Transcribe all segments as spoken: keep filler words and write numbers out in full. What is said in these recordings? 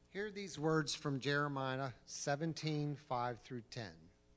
Hear these words from Jeremiah seventeen, five through ten.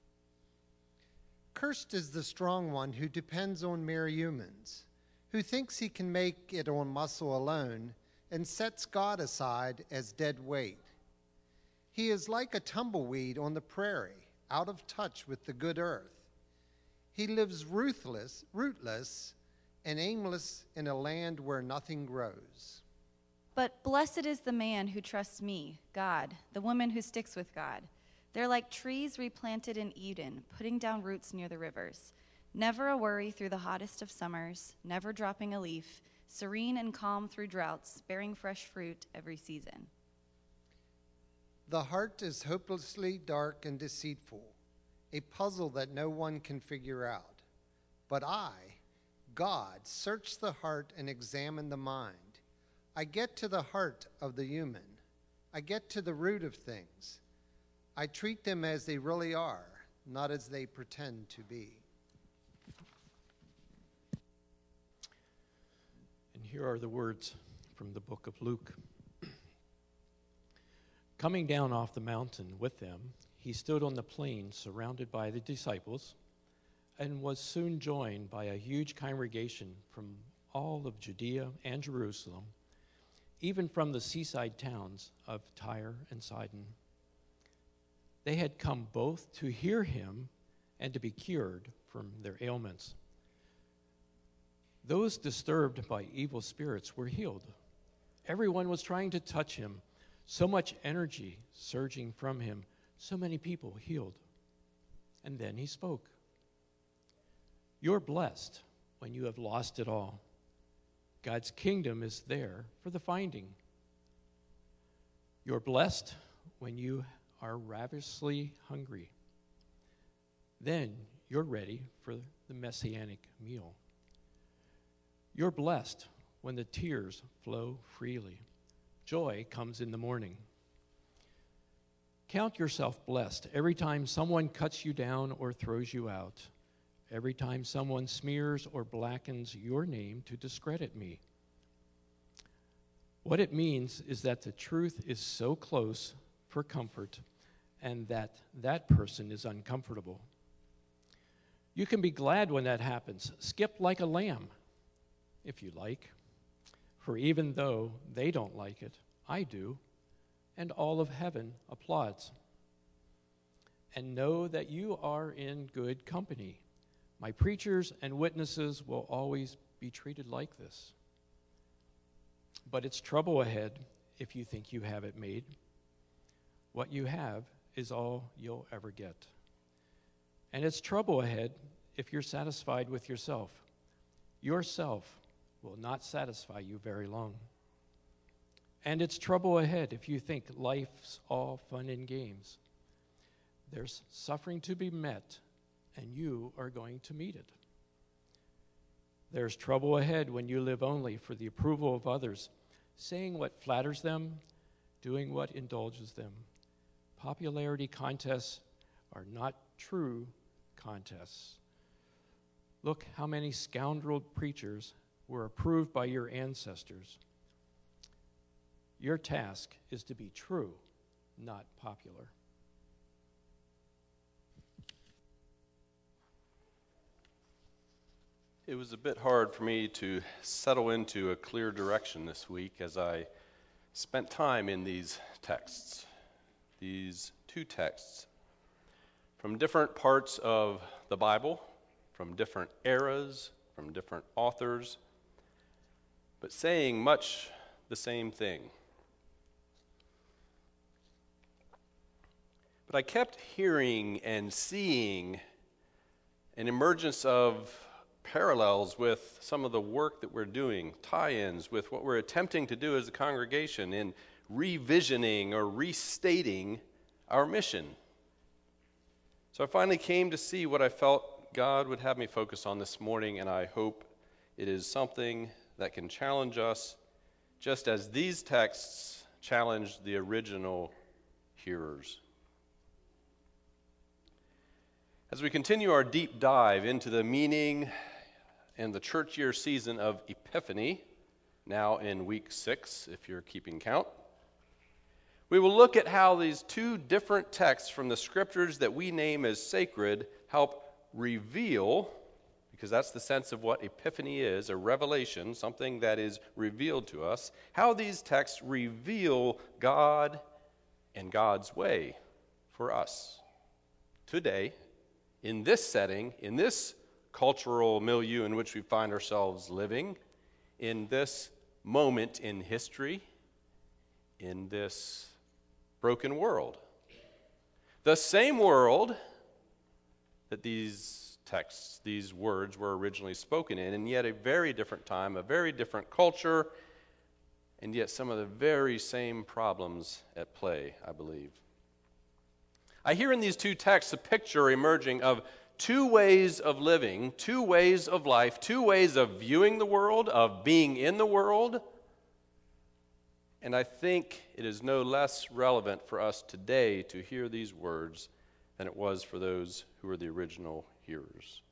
Cursed is the strong one who depends on mere humans, who thinks he can make it on muscle alone and sets God aside as dead weight. He is like a tumbleweed on the prairie, out of touch with the good earth. He lives ruthless, rootless and aimless in a land where nothing grows. But blessed is the man who trusts me, God, the woman who sticks with God. They're like trees replanted in Eden, putting down roots near the rivers. Never a worry through the hottest of summers, never dropping a leaf, serene and calm through droughts, bearing fresh fruit every season. The heart is hopelessly dark and deceitful, a puzzle that no one can figure out. But I, God, search the heart and examine the mind. I get to the heart of the human. I get to the root of things. I treat them as they really are, not as they pretend to be. And here are the words from the book of Luke. Coming down off the mountain with them, he stood on the plain surrounded by the disciples and was soon joined by a huge congregation from all of Judea and Jerusalem, even from the seaside towns of Tyre and Sidon. They had come both to hear him and to be cured from their ailments. Those disturbed by evil spirits were healed. Everyone was trying to touch him, so much energy surging from him, so many people healed. And then he spoke. You're blessed when you have lost it all. God's kingdom is there for the finding. You're blessed when you are ravenously hungry. Then you're ready for the messianic meal. You're blessed when the tears flow freely. Joy comes in the morning. Count yourself blessed every time someone cuts you down or throws you out. Every time someone smears or blackens your name to discredit me. What it means is that the truth is so close for comfort and that that person is uncomfortable. You can be glad when that happens. Skip like a lamb, if you like. For even though they don't like it, I do, and all of heaven applauds. And know that you are in good company. My preachers and witnesses will always be treated like this. But it's trouble ahead if you think you have it made. What you have is all you'll ever get. And it's trouble ahead if you're satisfied with yourself. Yourself will not satisfy you very long. And it's trouble ahead if you think life's all fun and games. There's suffering to be met, and you are going to meet it. There's trouble ahead when you live only for the approval of others, saying what flatters them, doing what indulges them. Popularity contests are not true contests. Look how many scoundrel preachers were approved by your ancestors. Your task is to be true, not popular. It was a bit hard for me to settle into a clear direction this week as I spent time in these texts, these two texts, from different parts of the Bible, from different eras, from different authors, but saying much the same thing. But I kept hearing and seeing an emergence of parallels with some of the work that we're doing, tie-ins with what we're attempting to do as a congregation in revisioning or restating our mission. So I finally came to see what I felt God would have me focus on this morning, and I hope it is something that can challenge us just as these texts challenged the original hearers. As we continue our deep dive into the meaning and the church year season of Epiphany, now in week six, if you're keeping count, We will look at how these two different texts from the scriptures that we name as sacred help reveal, because that's the sense of what Epiphany is, a revelation, something that is revealed to us, how these texts reveal God and God's way for us today, in this setting, in this cultural milieu in which we find ourselves living, in this moment in history, in this broken world. The same world that these texts, these words were originally spoken in, and yet a very different time, a very different culture, and yet some of the very same problems at play, I believe. I hear in these two texts a picture emerging of two ways of living, two ways of life, two ways of viewing the world, of being in the world. And I think it is no less relevant for us today to hear these words than it was for those who were the original hearers.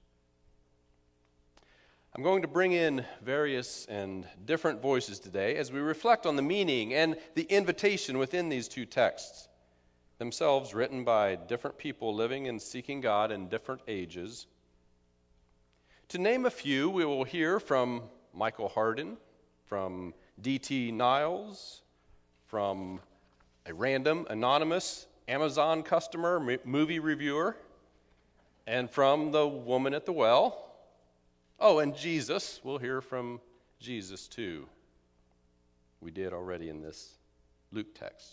I'm going to bring in various and different voices today as we reflect on the meaning and the invitation within these two texts, themselves written by different people living and seeking God in different ages. To name a few, we will hear from Michael Hardin, from D T Niles, from a random, anonymous Amazon customer, movie reviewer, and from the woman at the well. Oh, and Jesus. We'll hear from Jesus too. We did already in this Luke text.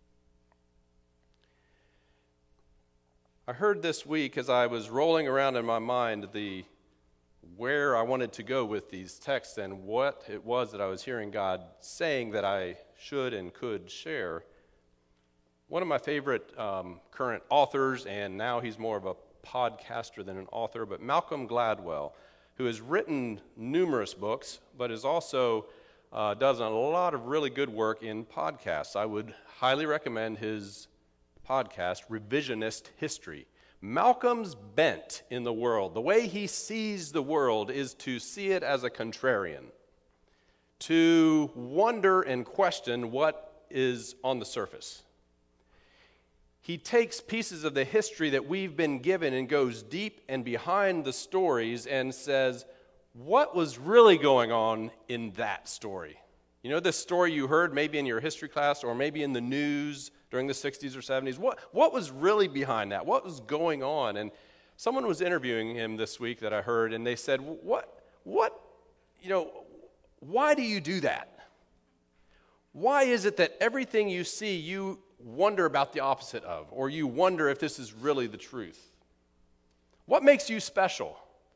I heard this week as I was rolling around in my mind the where I wanted to go with these texts and what it was that I was hearing God saying that I should and could share. One of my favorite um, current authors, and now he's more of a podcaster than an author, but Malcolm Gladwell, who has written numerous books, but is also uh, does a lot of really good work in podcasts. I would highly recommend his podcast, Revisionist History. Malcolm's bent in the world, the way he sees the world, is to see it as a contrarian, to wonder and question what is on the surface. He takes pieces of the history that we've been given and goes deep and behind the stories and says, what was really going on in that story? You know, this story you heard maybe in your history class or maybe in the news during the sixties or seventies. What, what was really behind that? What was going on? And someone was interviewing him this week that I heard, and they said, what, what, you know, why do you do that? Why is it that everything you see you wonder about the opposite of, or you wonder if this is really the truth? What makes you special?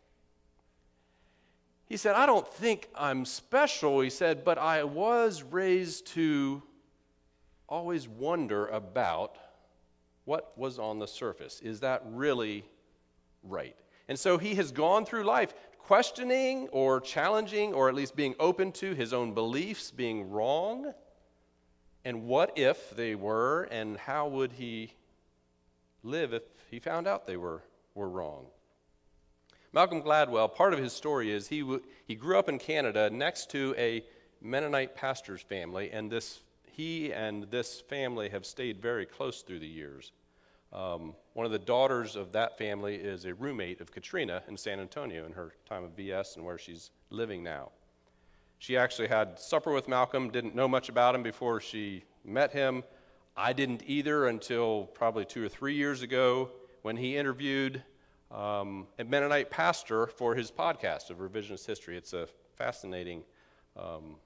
He said, I don't think I'm special, he said, but I was raised to always wonder about what was on the surface. Is that really right? And so he has gone through life questioning or challenging or at least being open to his own beliefs being wrong. And what if they were, and how would he live if he found out they were, were wrong? Malcolm Gladwell, part of his story is he, w- he grew up in Canada next to a Mennonite pastor's family, and this he and this family have stayed very close through the years. Um, one of the daughters of that family is a roommate of Katrina in San Antonio in her time of V S and where she's living now. She actually had supper with Malcolm, didn't know much about him before she met him. I didn't either until probably two or three years ago when he interviewed um, a Mennonite pastor for his podcast of Revisionist History. It's a fascinating um,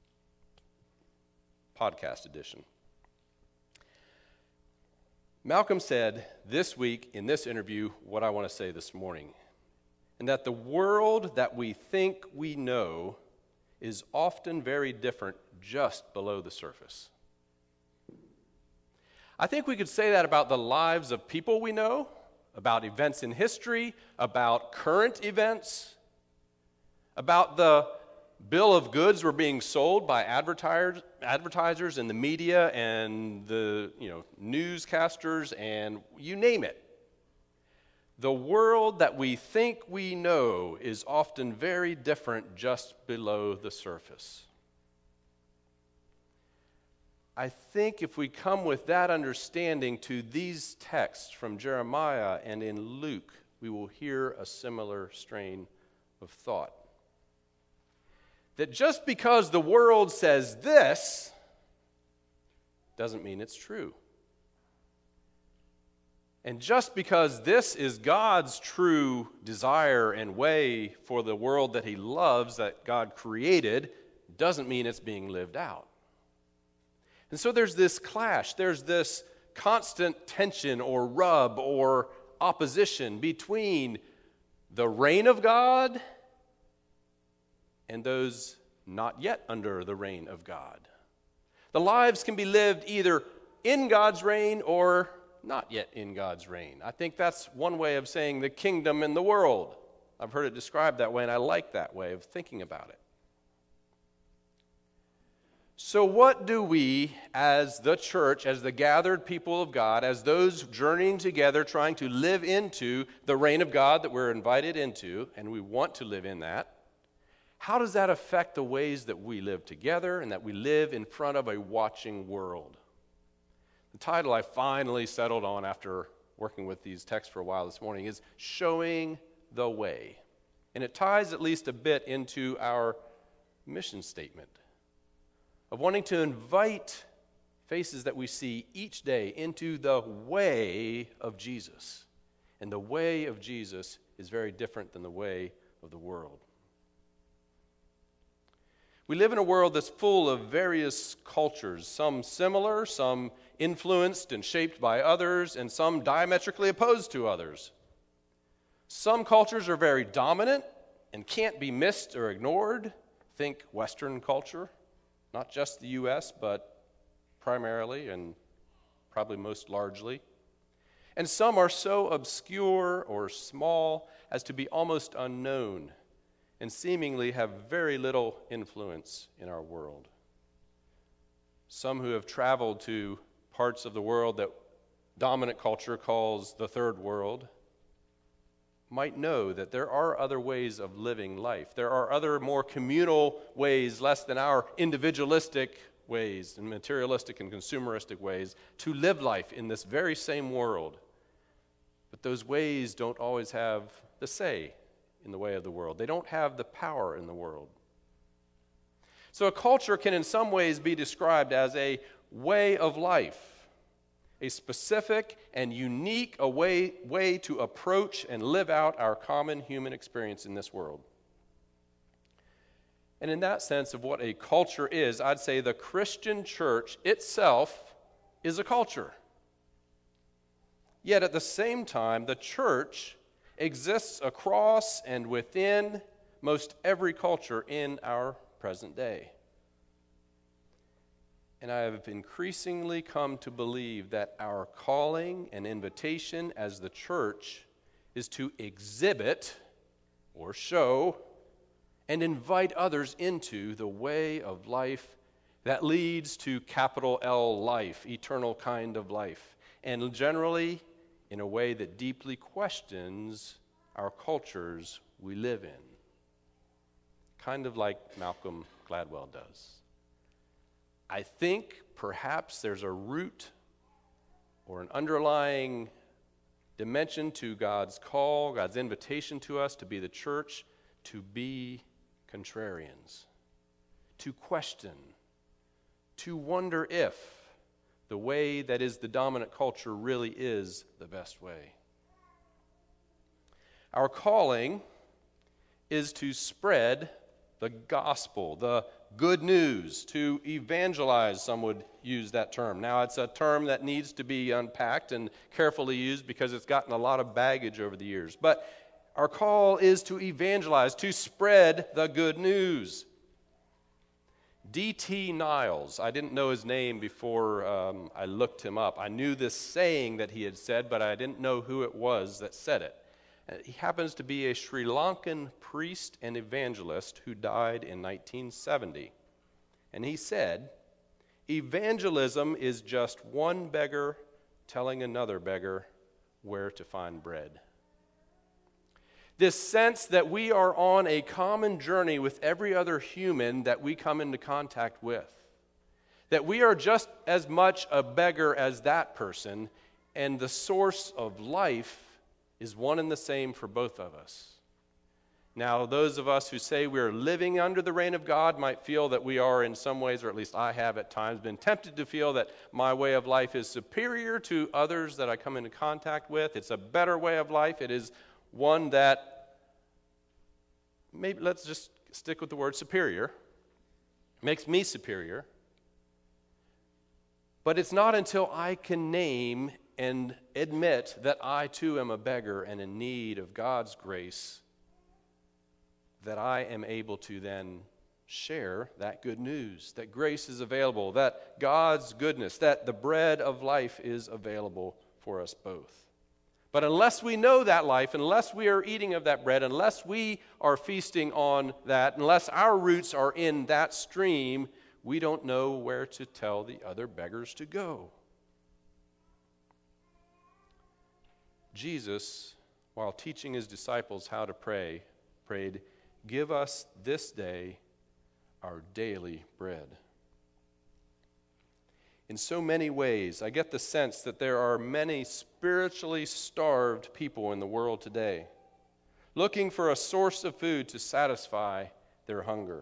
podcast edition. Malcolm said this week in this interview what I want to say this morning, and that the world that we think we know is often very different just below the surface. I think we could say that about the lives of people we know, about events in history, about current events, about the bill of goods we're being sold by advertisers, advertisers in the media and the you know newscasters and you name it. The world that we think we know is often very different just below the surface. I think if we come with that understanding to these texts from Jeremiah and in Luke, we will hear a similar strain of thought. That just because the world says this doesn't mean it's true. And just because this is God's true desire and way for the world that he loves, that God created, doesn't mean it's being lived out. And so there's this clash, there's this constant tension or rub or opposition between the reign of God and those not yet under the reign of God. The lives can be lived either in God's reign or not yet in God's reign. I think that's one way of saying the kingdom and the world. I've heard it described that way, and I like that way of thinking about it. So what do we, as the church, as the gathered people of God, as those journeying together, trying to live into the reign of God that we're invited into, and we want to live in that, how does that affect the ways that we live together and that we live in front of a watching world? The title I finally settled on after working with these texts for a while this morning is Showing the Way. And it ties at least a bit into our mission statement of wanting to invite faces that we see each day into the way of Jesus. And the way of Jesus is very different than the way of the world. We live in a world that's full of various cultures, some similar, some influenced and shaped by others, and some diametrically opposed to others. Some cultures are very dominant and can't be missed or ignored. Think Western culture. Not just the U S, but primarily and probably most largely. And some are so obscure or small as to be almost unknown and seemingly have very little influence in our world. Some who have traveled to parts of the world that dominant culture calls the third world might know that there are other ways of living life. There are other more communal ways, less than our individualistic ways and materialistic and consumeristic ways, to live life in this very same world. But those ways don't always have the say in the way of the world. They don't have the power in the world. So a culture can in some ways be described as a way of life, a specific and unique a way, way to approach and live out our common human experience in this world. And in that sense of what a culture is, I'd say the Christian church itself is a culture. Yet at the same time, the church exists across and within most every culture in our present day. And I have increasingly come to believe that our calling and invitation as the church is to exhibit or show and invite others into the way of life that leads to capital L life, eternal kind of life, and generally in a way that deeply questions our cultures we live in, kind of like Malcolm Gladwell does. I think perhaps there's a root or an underlying dimension to God's call, God's invitation to us to be the church, to be contrarians, to question, to wonder if the way that is the dominant culture really is the best way. Our calling is to spread the gospel, the good news, to evangelize, some would use that term. Now, it's a term that needs to be unpacked and carefully used because it's gotten a lot of baggage over the years. But our call is to evangelize, to spread the good news. D T Niles, I didn't know his name before um, I looked him up. I knew this saying that he had said, but I didn't know who it was that said it. He happens to be a Sri Lankan priest and evangelist who died in nineteen seventy. And he said, "Evangelism is just one beggar telling another beggar where to find bread." This sense that we are on a common journey with every other human that we come into contact with. that we are just as much a beggar as that person, and the source of life is one and the same for both of us. Now, those of us who say we are living under the reign of God might feel that we are in some ways, or at least I have at times, been tempted to feel that my way of life is superior to others that I come into contact with. It's a better way of life. It is one that, maybe let's just stick with the word superior, makes me superior. But it's not until I can name and admit that I too am a beggar and in need of God's grace that I am able to then share that good news, that grace is available, that God's goodness, that the bread of life is available for us both. But unless we know that life, unless we are eating of that bread, unless we are feasting on that, unless our roots are in that stream, we don't know where to tell the other beggars to go. Jesus, while teaching his disciples how to pray, prayed, "Give us this day our daily bread." In so many ways, I get the sense that there are many spiritually starved people in the world today, looking for a source of food to satisfy their hunger.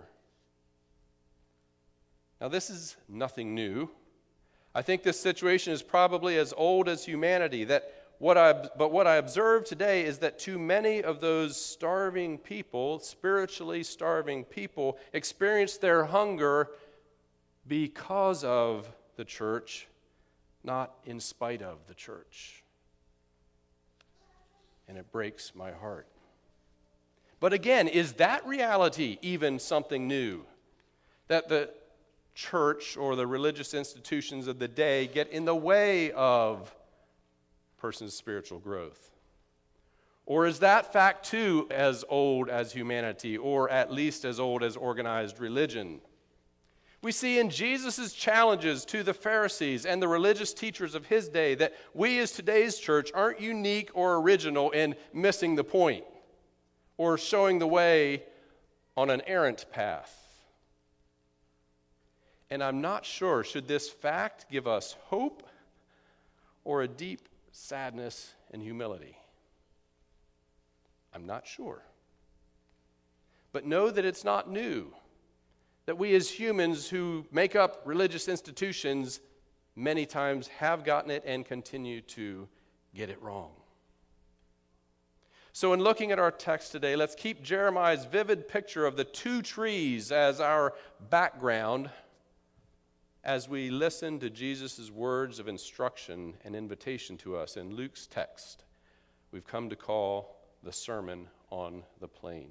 Now, this is nothing new. I think this situation is probably as old as humanity, that What I, but what I observe today is that too many of those starving people, spiritually starving people, experience their hunger because of the church, not in spite of the church. And it breaks my heart. But again, is that reality even something new? That the church or the religious institutions of the day get in the way of person's spiritual growth? Or is that fact too as old as humanity, or at least as old as organized religion? We see in Jesus' challenges to the Pharisees and the religious teachers of his day that we as today's church aren't unique or original in missing the point or showing the way on an errant path. And I'm not sure, should this fact give us hope or a deep sadness and humility? I'm not sure. But know that it's not new, that we as humans who make up religious institutions many times have gotten it and continue to get it wrong. So in looking at our text today, let's keep Jeremiah's vivid picture of the two trees as our background as we listen to Jesus' words of instruction and invitation to us in Luke's text we've come to call the Sermon on the Plain.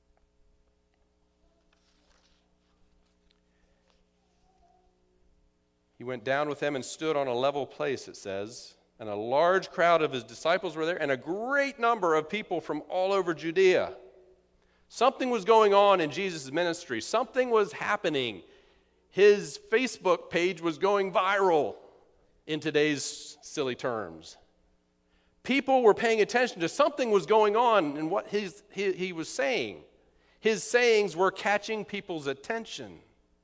He went down with them and stood on a level place, it says, and a large crowd of his disciples were there, and a great number of people from all over Judea. Something was going on in Jesus' ministry. Something was happening. His Facebook page was going viral in today's silly terms. People were paying attention to something was going on in what his, he, he was saying. His sayings were catching people's attention.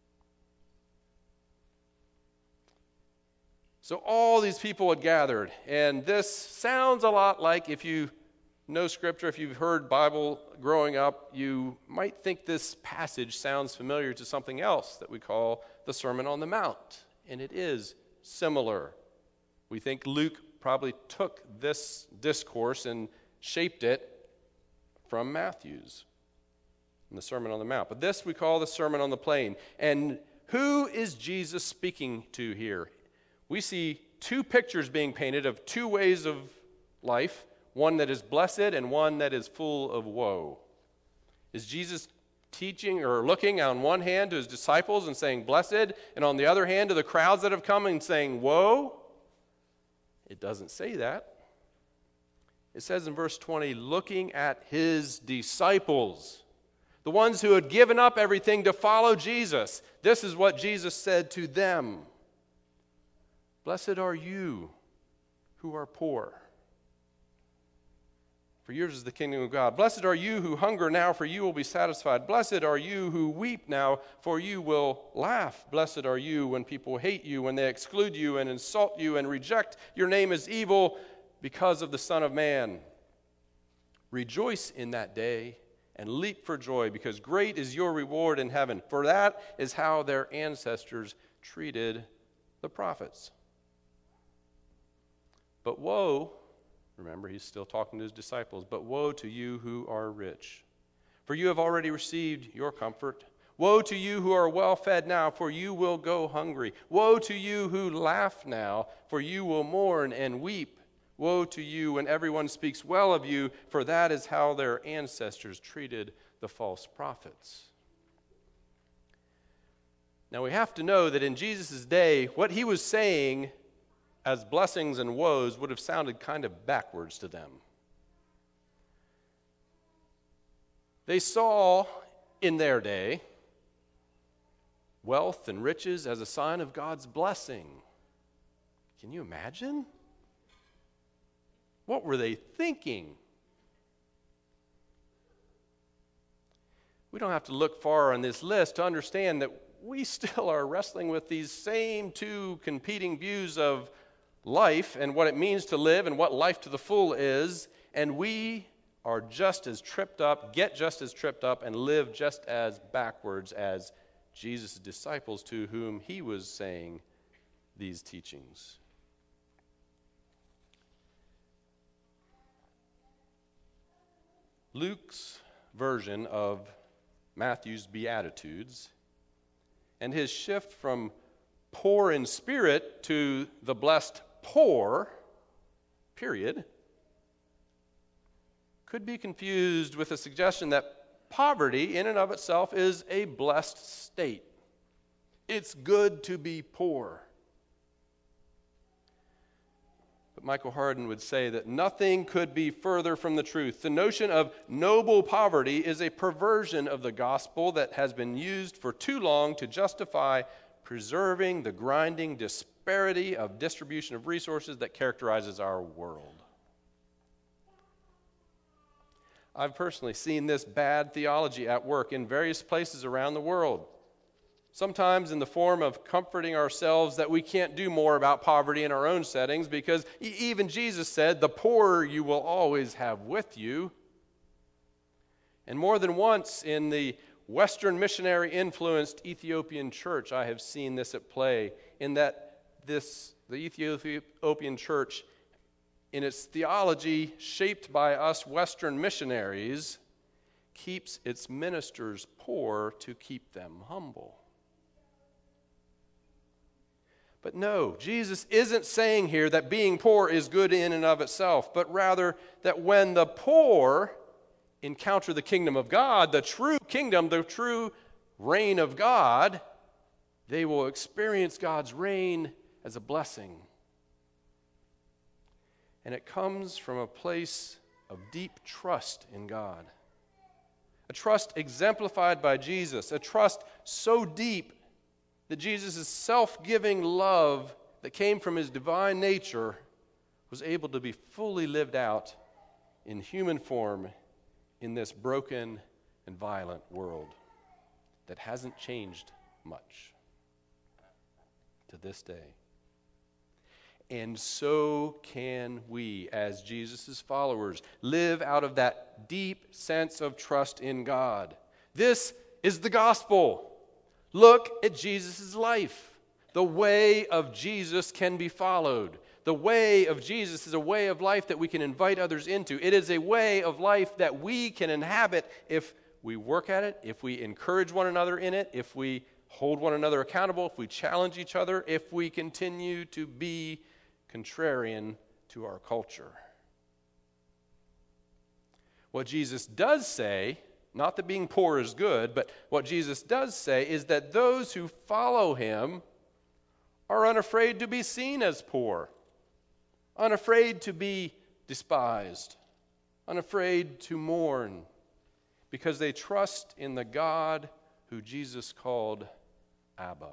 So all these people had gathered, and this sounds a lot like, if you know Scripture, if you've heard Bible growing up, you might think this passage sounds familiar to something else that we call the Sermon on the Mount, and it is similar. We think Luke probably took this discourse and shaped it from Matthew's in the Sermon on the Mount. But this we call the Sermon on the Plain. And who is Jesus speaking to here? We see two pictures being painted of two ways of life, one that is blessed and one that is full of woe. Is Jesus teaching or looking on one hand to his disciples and saying blessed, and on the other hand to the crowds that have come and saying woe? It doesn't say that. It says in verse twenty, looking at his disciples, the ones who had given up everything to follow Jesus. This is what Jesus said to them. Blessed are you who are poor, for yours is the kingdom of God. Blessed are you who hunger now, for you will be satisfied. Blessed are you who weep now, for you will laugh. Blessed are you when people hate you, when they exclude you and insult you and reject your name as evil because of the Son of Man. Rejoice in that day and leap for joy, because great is your reward in heaven. For that is how their ancestors treated the prophets. But woe, remember, he's still talking to his disciples, but woe to you who are rich, for you have already received your comfort. Woe to you who are well fed now, for you will go hungry. Woe to you who laugh now, for you will mourn and weep. Woe to you when everyone speaks well of you, for that is how their ancestors treated the false prophets. Now we have to know that in Jesus' day, what he was saying as blessings and woes would have sounded kind of backwards to them. They saw in their day wealth and riches as a sign of God's blessing. Can you imagine? What were they thinking? We don't have to look far on this list to understand that we still are wrestling with these same two competing views of life and what it means to live and what life to the full is, and we are just as tripped up, get just as tripped up, and live just as backwards as Jesus' disciples to whom he was saying these teachings. Luke's version of Matthew's Beatitudes and his shift from poor in spirit to the blessed poor, period, could be confused with a suggestion that poverty in and of itself is a blessed state. It's good to be poor. But Michael Hardin would say that nothing could be further from the truth. The notion of noble poverty is a perversion of the gospel that has been used for too long to justify preserving the grinding disparity of distribution of resources that characterizes our world. I've personally seen this bad theology at work in various places around the world. Sometimes in the form of comforting ourselves that we can't do more about poverty in our own settings because even Jesus said, the poor you will always have with you. And more than once in the Western missionary-influenced Ethiopian church, I have seen this at play, in that this the Ethiopian church, in its theology shaped by us Western missionaries, keeps its ministers poor to keep them humble. But no, Jesus isn't saying here that being poor is good in and of itself, but rather that when the poor encounter the kingdom of God, the true kingdom, the true reign of God, they will experience God's reign as a blessing. And it comes from a place of deep trust in God. A trust exemplified by Jesus, a trust so deep that Jesus' self-giving love that came from his divine nature was able to be fully lived out in human form in this broken and violent world that hasn't changed much to this day. And so can we, as Jesus' followers, live out of that deep sense of trust in God. This is the gospel. Look at Jesus' life. The way of Jesus can be followed. The way of Jesus is a way of life that we can invite others into. It is a way of life that we can inhabit if we work at it, if we encourage one another in it, if we hold one another accountable, if we challenge each other, if we continue to be contrarian to our culture. What Jesus does say, not that being poor is good, but what Jesus does say is that those who follow him are unafraid to be seen as poor, unafraid to be despised, unafraid to mourn, because they trust in the God who Jesus called Abba.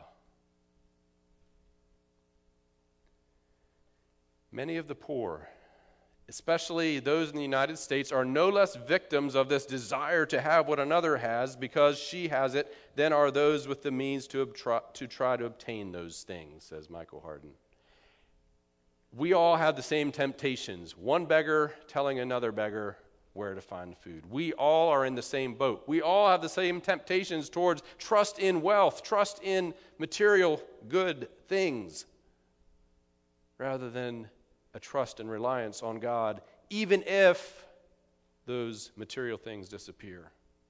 Many of the poor especially those in the United States, are no less victims of this desire to have what another has because she has it than are those with the means to, obtry, to try to obtain those things, says Michael Hardin. We all have the same temptations. One beggar telling another beggar where to find food. We all are in the same boat. We all have the same temptations towards trust in wealth, trust in material good things, rather than a trust and reliance on God, even if those material things disappear.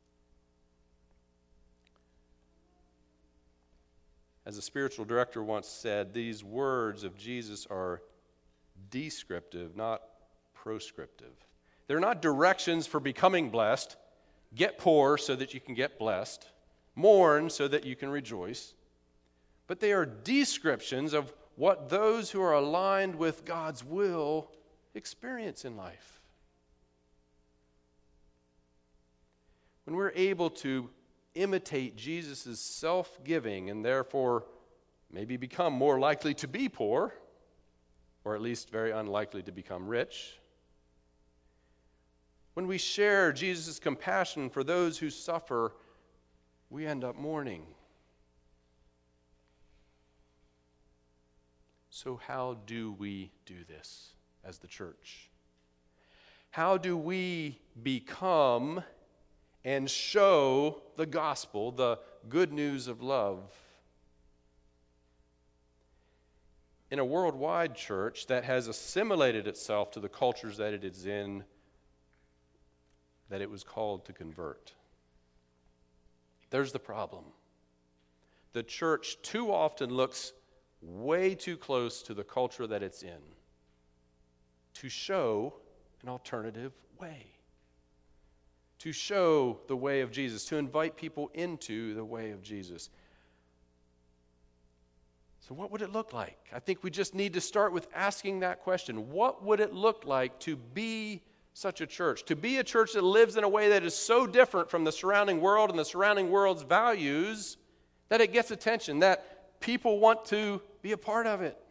As a spiritual director once said, these words of Jesus are descriptive, not proscriptive. They're not directions for becoming blessed. Get poor so that you can get blessed. Mourn so that you can rejoice. But they are descriptions of what those who are aligned with God's will experience in life. When we're able to imitate Jesus' self-giving and therefore maybe become more likely to be poor, or at least very unlikely to become rich, when we share Jesus' compassion for those who suffer, we end up mourning. So how do we do this as the church? How do we become and show the gospel, the good news of love? In a worldwide church that has assimilated itself to the cultures that it is in, that it was called to convert. There's the problem. The church too often looks way too close to the culture that it's in to show an alternative way, to show the way of Jesus, to invite people into the way of Jesus. So what would it look like? I think we just need to start with asking that question. What would it look like to be such a church? To be a church that lives in a way that is so different from the surrounding world and the surrounding world's values that it gets attention, that people want to be a part of it.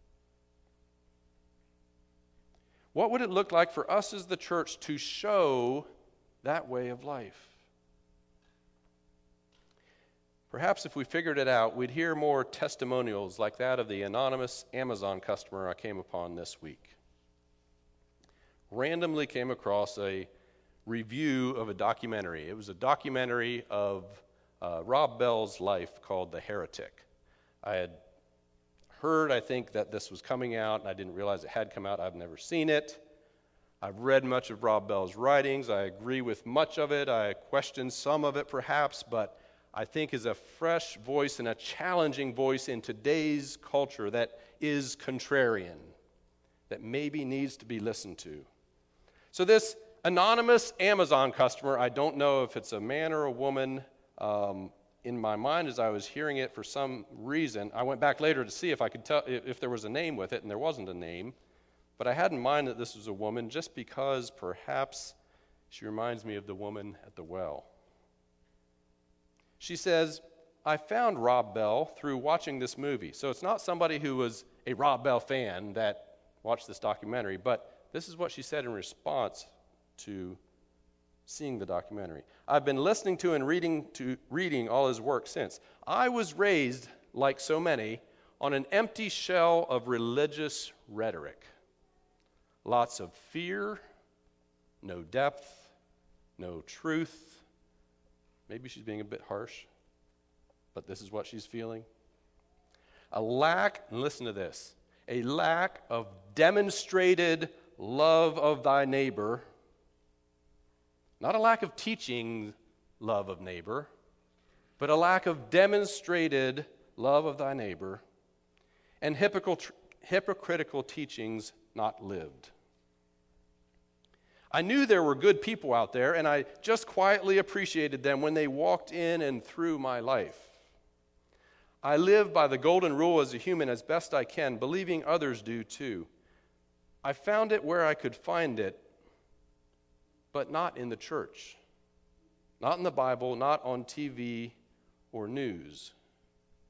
What would it look like for us as the church to show that way of life? Perhaps if we figured it out, we'd hear more testimonials like that of the anonymous Amazon customer I came upon this week. Randomly came across a review of a documentary. It was a documentary of uh, Rob Bell's life called The Heretic. I had heard, I think, that this was coming out, and I didn't realize it had come out. I've never seen it. I've read much of Rob Bell's writings. I agree with much of it. I question some of it, perhaps, but I think is a fresh voice and a challenging voice in today's culture that is contrarian, that maybe needs to be listened to. So this anonymous Amazon customer, I don't know if it's a man or a woman. Um, in my mind, as I was hearing it, for some reason, I went back later to see if I could tell if there was a name with it, and there wasn't a name. But I had in mind that this was a woman just because perhaps she reminds me of the woman at the well. She says, I found Rob Bell through watching this movie. So it's not somebody who was a Rob Bell fan that watched this documentary, but this is what she said in response to seeing the documentary. I've been listening to and reading to reading all his work since. I was raised, like so many, on an empty shell of religious rhetoric. Lots of fear, no depth, no truth. Maybe she's being a bit harsh, but this is what she's feeling. A lack, and listen to this, a lack of demonstrated love of thy neighbor, not a lack of teaching love of neighbor, but a lack of demonstrated love of thy neighbor, and hypocritical teachings not lived. I knew there were good people out there, and I just quietly appreciated them when they walked in and through my life. I live by the golden rule as a human as best I can, believing others do too. I found it where I could find it, but not in the church, not in the Bible, not on T V or news.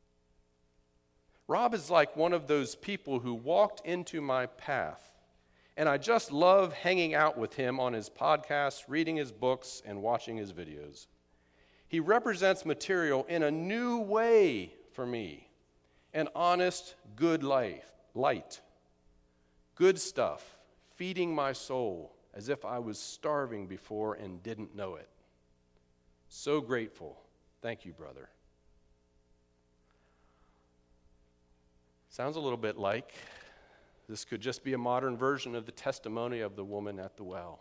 Rob is like one of those people who walked into my path And I just love hanging out with him on his podcasts, reading his books, and watching his videos. He represents material in a new way for me. An honest, good life, light. Good stuff, feeding my soul as if I was starving before and didn't know it. So grateful. Thank you, brother. Sounds a little bit like this could just be a modern version of the testimony of the woman at the well.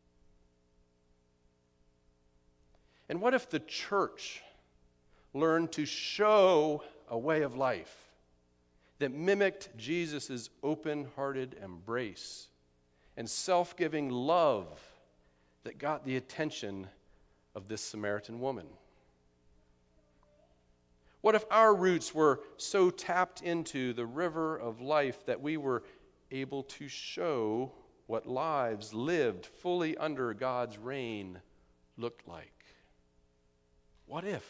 And what if the church learned to show a way of life that mimicked Jesus' open-hearted embrace and self-giving love that got the attention of this Samaritan woman? What if our roots were so tapped into the river of life that we were able to show what lives lived fully under God's reign looked like? What if?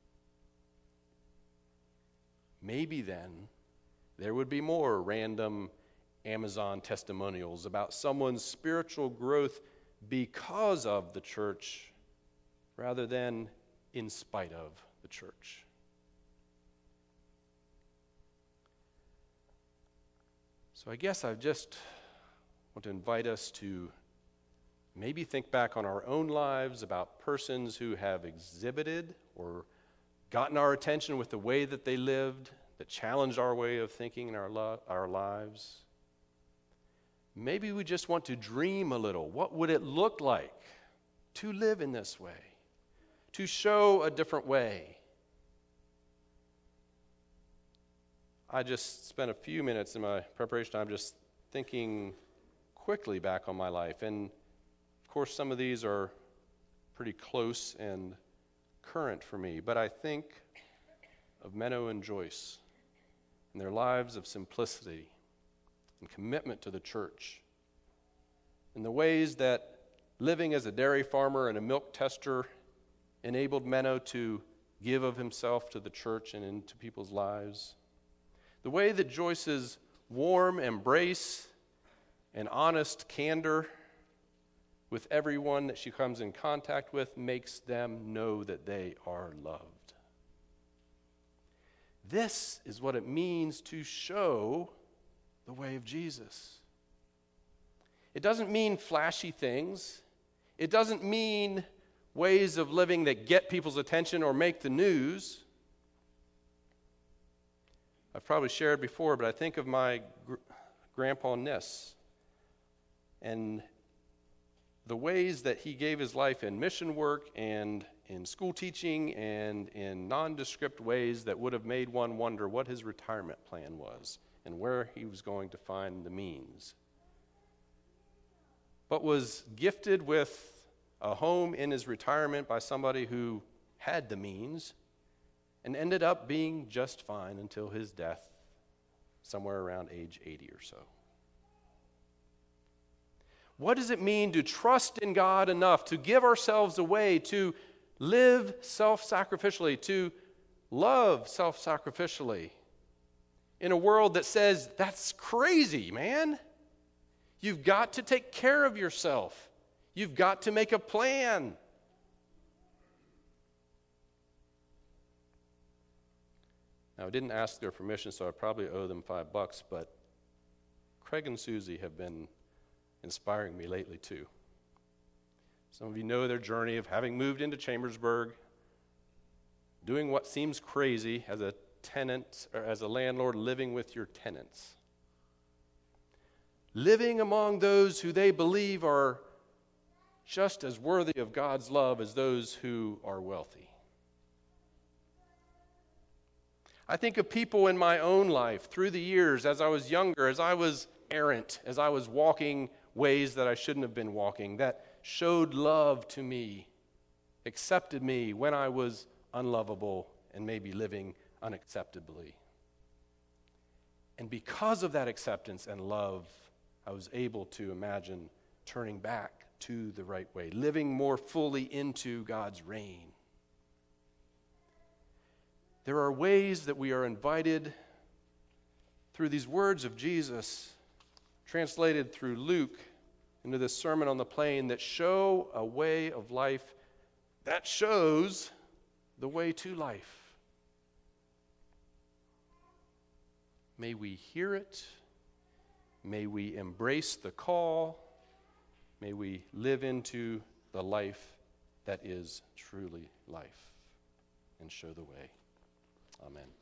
Maybe then there would be more random Amazon testimonials about someone's spiritual growth because of the church rather than in spite of the church. So I guess I just want to invite us to maybe think back on our own lives about persons who have exhibited or gotten our attention with the way that they lived, that challenged our way of thinking in our, lo- our lives. Maybe we just want to dream a little. What would it look like to live in this way, to show a different way? I just spent a few minutes in my preparation time just thinking quickly back on my life. And of course, some of these are pretty close and current for me. But I think of Menno and Joyce and their lives of simplicity and commitment to the church, and the ways that living as a dairy farmer and a milk tester enabled Menno to give of himself to the church and into people's lives. The way that Joyce's warm embrace and honest candor with everyone that she comes in contact with makes them know that they are loved. This is what it means to show the way of Jesus. It doesn't mean flashy things. It doesn't mean ways of living that get people's attention or make the news. I've probably shared before, but I think of my gr- grandpa Nis and the ways that he gave his life in mission work and in school teaching and in nondescript ways that would have made one wonder what his retirement plan was and where he was going to find the means. But was gifted with a home in his retirement by somebody who had the means, and ended up being just fine until his death somewhere around age eighty or so. What does it mean to trust in God enough to give ourselves away, to live self-sacrificially, to love self-sacrificially in a world that says, that's crazy, man. You've got to take care of yourself. You've got to make a plan. Now, I didn't ask their permission, so I probably owe them five bucks, but Craig and Susie have been inspiring me lately, too. Some of you know their journey of having moved into Chambersburg, doing what seems crazy as a tenant, or as a landlord, living with your tenants. Living among those who they believe are just as worthy of God's love as those who are wealthy. I think of people in my own life through the years, as I was younger, as I was errant, as I was walking ways that I shouldn't have been walking, that showed love to me, accepted me when I was unlovable and maybe living unacceptably. And because of that acceptance and love, I was able to imagine turning back to the right way, living more fully into God's reign. There are ways that we are invited through these words of Jesus translated through Luke into this Sermon on the Plain that show a way of life that shows the way to life. May we hear it. May we embrace the call. May we live into the life that is truly life and show the way. Amen.